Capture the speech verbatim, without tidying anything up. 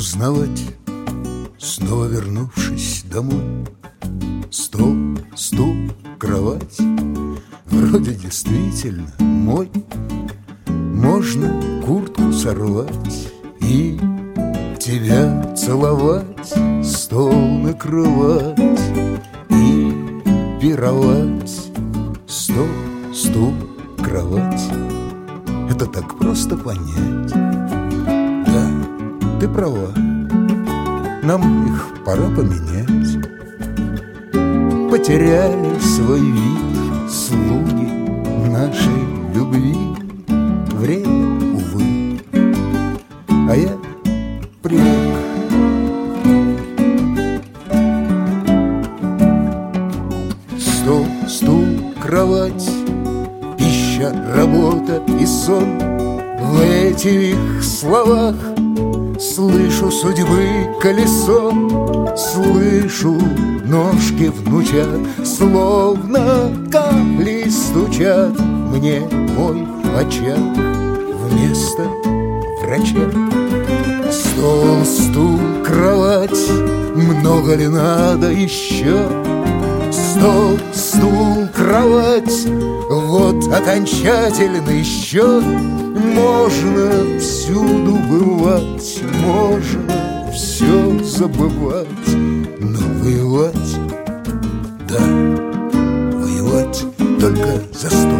узнавать, снова вернувшись домой. Стол, стул, кровать, вроде действительно мой. Можно куртку сорвать и тебя целовать, стол накрывать и пировать. Стол, стул, кровать — это так просто понять. Да, ты права, нам их пора поменять. Потеряли свой вид слуги нашей любви. Время, увы, а я привык. Стол, стул, кровать, пища, работа и сон. В этих словах слышу судьбы колесо, слышу ножки внучат, словно капли стучат мне мой очаг вместо врача. Стол, стул, кровать, много ли надо еще? Стол, стул, кровать, вот окончательный счет. Можно всюду бывать, можно все забывать, но воевать, да, воевать только за стол.